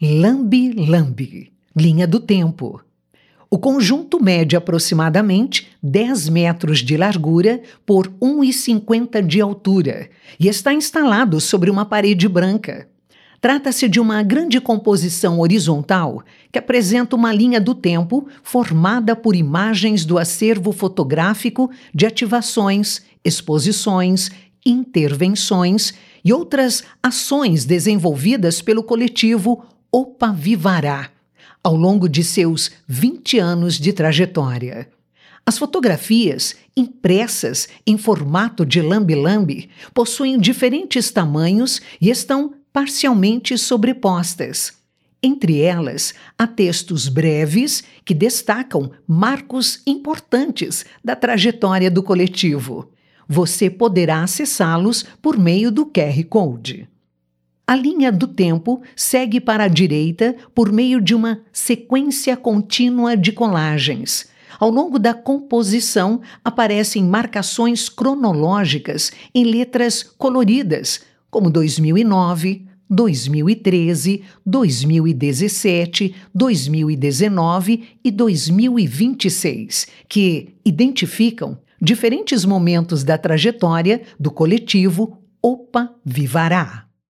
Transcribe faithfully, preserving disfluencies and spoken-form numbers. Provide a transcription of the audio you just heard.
Lambe-lambe, linha do tempo. O conjunto mede aproximadamente dez metros de largura por um vírgula cinquenta de altura e está instalado sobre uma parede branca. Trata-se de uma grande composição horizontal que apresenta uma linha do tempo formada por imagens do acervo fotográfico de ativações, exposições, intervenções e outras ações desenvolvidas pelo coletivo Opa Vivará, ao longo de seus vinte anos de trajetória. As fotografias, impressas em formato de lambe-lambe, possuem diferentes tamanhos e estão parcialmente sobrepostas. Entre elas, há textos breves que destacam marcos importantes da trajetória do coletivo. Você poderá acessá-los por meio do Q R Code. A linha do tempo segue para a direita por meio de uma sequência contínua de colagens. Ao longo da composição, aparecem marcações cronológicas em letras coloridas, como dois mil e nove, dois mil e treze, dois mil e dezessete, dois mil e dezenove e dois mil e vinte e seis, que identificam diferentes momentos da trajetória do coletivo Opa Vivará.